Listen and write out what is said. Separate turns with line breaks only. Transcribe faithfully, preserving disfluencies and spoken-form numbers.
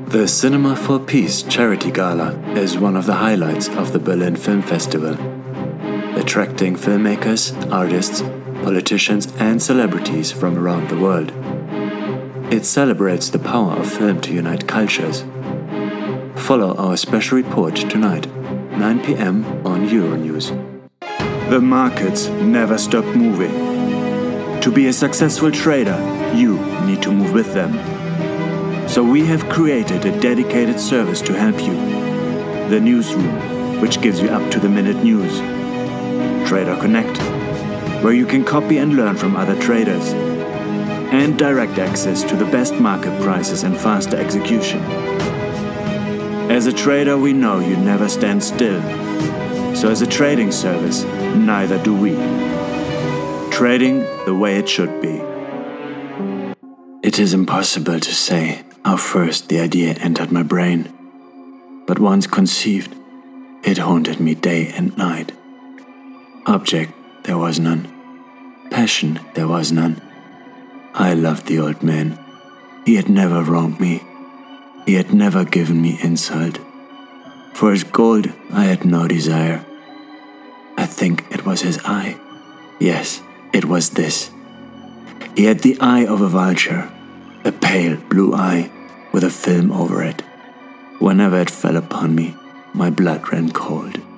The Cinema for Peace Charity Gala is one of the highlights of the Berlin Film Festival, attracting filmmakers, artists, politicians and celebrities from around the world. It celebrates the power of film to unite cultures. Follow our special report tonight, nine p m on Euronews. The markets never stop moving. To be a successful trader, you need to move with them. So we have created a dedicated service to help you. The Newsroom, which gives you up-to-the-minute news. Trader Connect, where you can copy and learn from other traders. And direct access to the best market prices and faster execution. As a trader, we know you never stand still. So as a trading service, neither do we. Trading the way it should be. It is impossible to say how first the idea entered my brain, but once conceived, it haunted me day and night. Object there was none, passion there was none. I loved the old man. He had never wronged me. He had never given me insult. For his gold I had no desire. I think it was his eye. Yes, it was this. He had the eye of a vulture. A pale blue eye with a film over it. Whenever it fell upon me, my blood ran cold.